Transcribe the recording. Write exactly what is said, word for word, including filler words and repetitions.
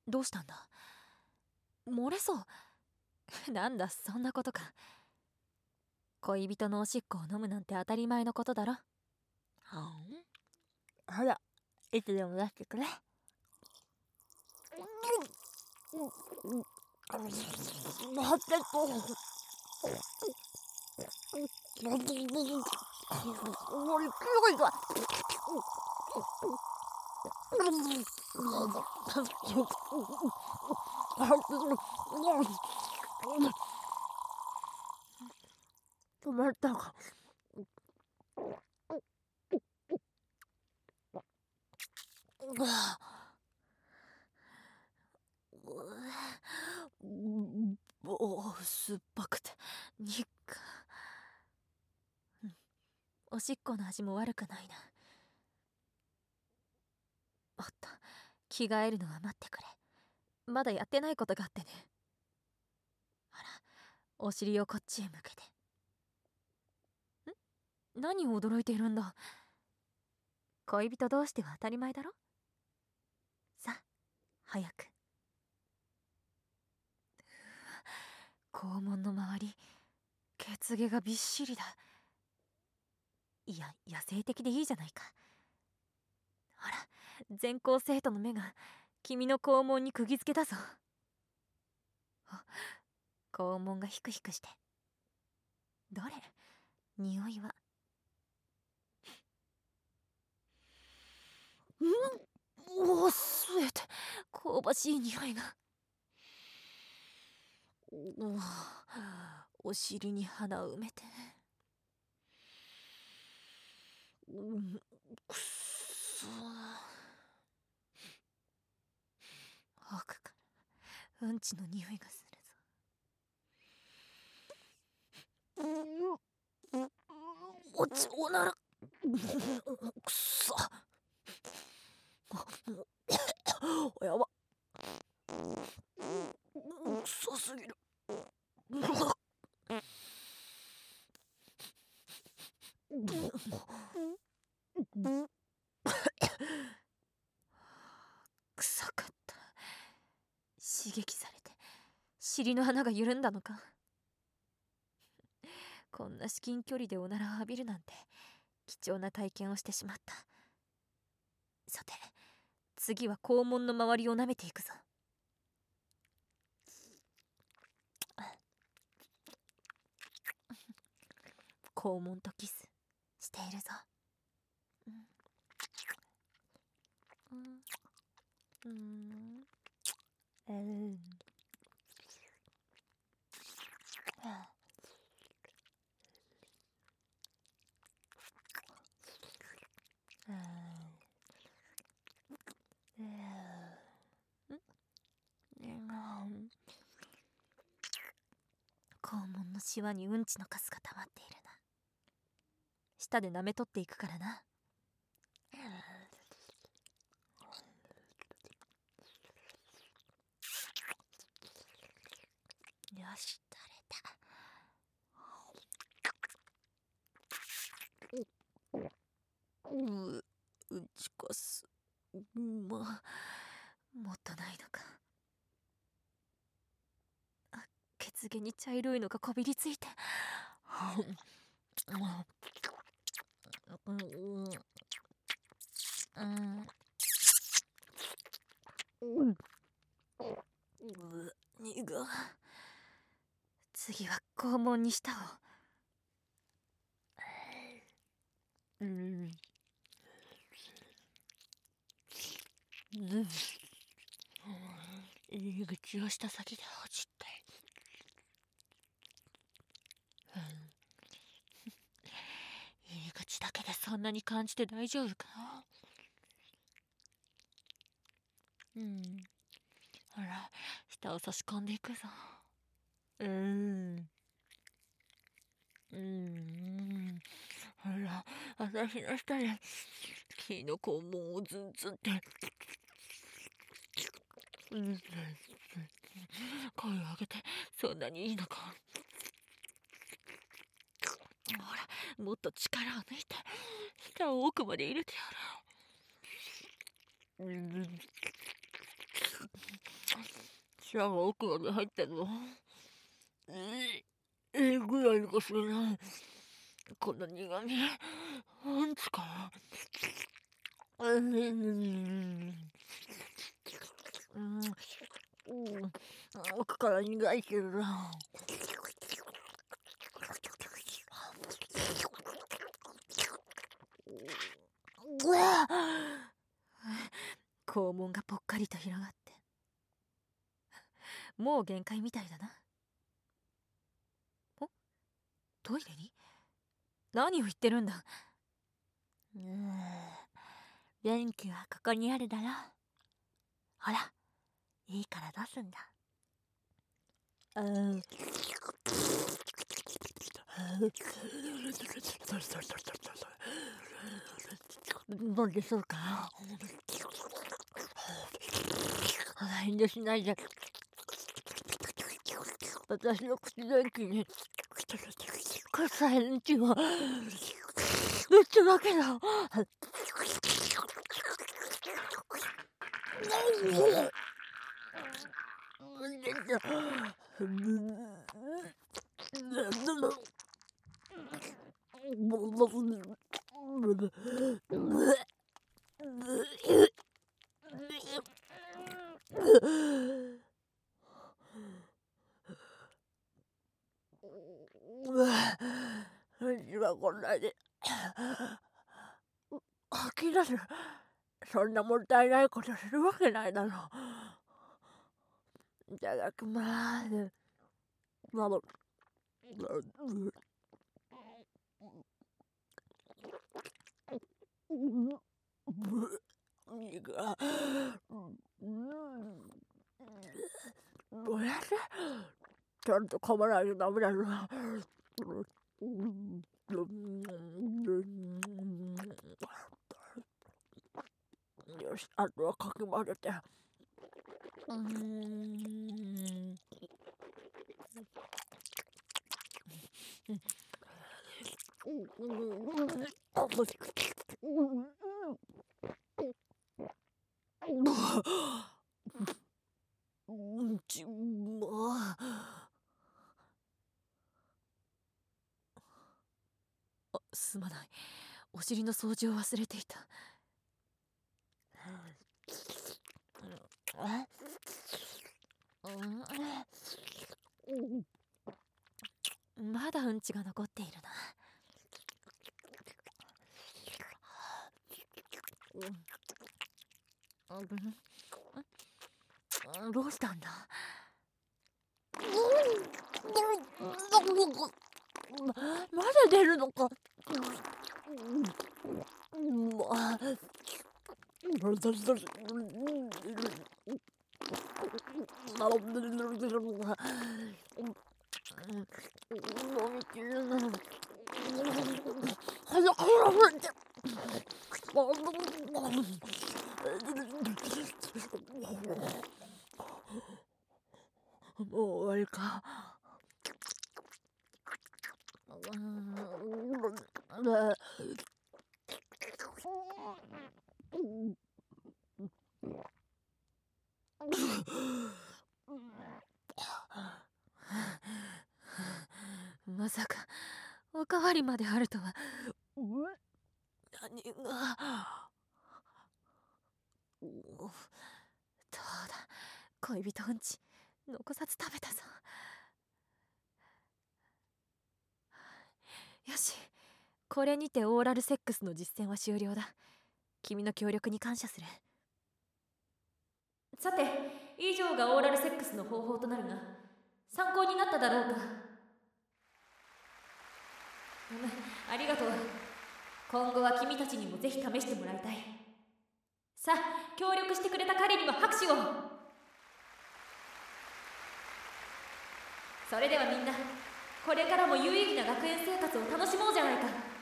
どうしたんだ？漏れそう。なんだそんなことか。恋人のおしっこを飲むなんて当たり前のことだろ。 はん、ほら、いつでも出してくれ。待ってと。もう勢いが。止まったか。 おお、酸っぱくてにっか。おしっこの味も悪くないな。おっと、着替えるのは待ってくれ。まだやってないことがあってね。ほら、お尻をこっちへ向けて。ん？何を驚いているんだ。恋人同士では当たり前だろ。さあ、早く。肛門の周り、血毛がびっしりだ。いや、野生的でいいじゃないか。ほら、全校生徒の目が君の肛門に釘付けだぞ。肛門がヒクヒクして。どれ？匂いは。ん？おお、吸えて香ばしい匂いが。おお尻に花を埋めて。うん、くっそ奥からうんちの匂いがするぞ。おちおなら。くそ。やば。くそすぎる。臭かった。刺激されて尻の穴が緩んだのか。こんな至近距離でおならを浴びるなんて貴重な体験をしてしまった。さて、次は肛門の周りを舐めていくぞ。肛門とキスしているぞ。うんうんうんうん肛門のシワにうんちのカスが溜まっているな。舌で舐め取っていくからな。よし、取れた。うううんちかす。まもっとないのか。あ、血毛に茶色いのがこびりついて。うんうんうんう苦。次は肛門に舌を。うんうん入り口をした先で落ちて、うん、入り口だけでそんなに感じて大丈夫か。うん、ほら舌を差し込んでいくぞ。うんうんほら私の舌で君の肛門をズンズンってうん声を上げてそんなにいいのか。ほらもっと力を抜いて舌を奥まで入れてやろう。うん舌が奥まで入ってるの。ええぐらいかしらない。この苦味、うんちかな。うん、うん、奥から苦いけどな。 肛門がぽっかりと広がってもう限界みたいだな。お、トイレに何を言ってるんだ。 うーん、電気はここにあるだろ。ほら、いいから出すんだ。うん。飲んでそうかな。遠慮しないで。私の口電気に臭いうんちを打つわけだ。うんちはこんなに吐き出す。そんなもったいないことするわけないだろう。いただきます。まだもやしちゃんと噛まないとダメだろ。よし、あとはかき混ぜて。うーん。うんちまあ、すまない。お尻の掃除を忘れていた。まだうんちが残っているな。どうしたんだ。 まだ出るのか。もう終わりか。 まさかおかわりまであるとは。 何が。 どうだ、恋人うんち残さず食べたぞ。よし、これにてオーラルセックスの実践は終了だ。君の協力に感謝する。さて、以上がオーラルセックスの方法となるが、参考になっただろうか。うむ、ありがとう。今後は君たちにもぜひ試してもらいたい。さあ、協力してくれた彼にも拍手を。それではみんな、これからも有意義な学園生活を楽しもうじゃないか。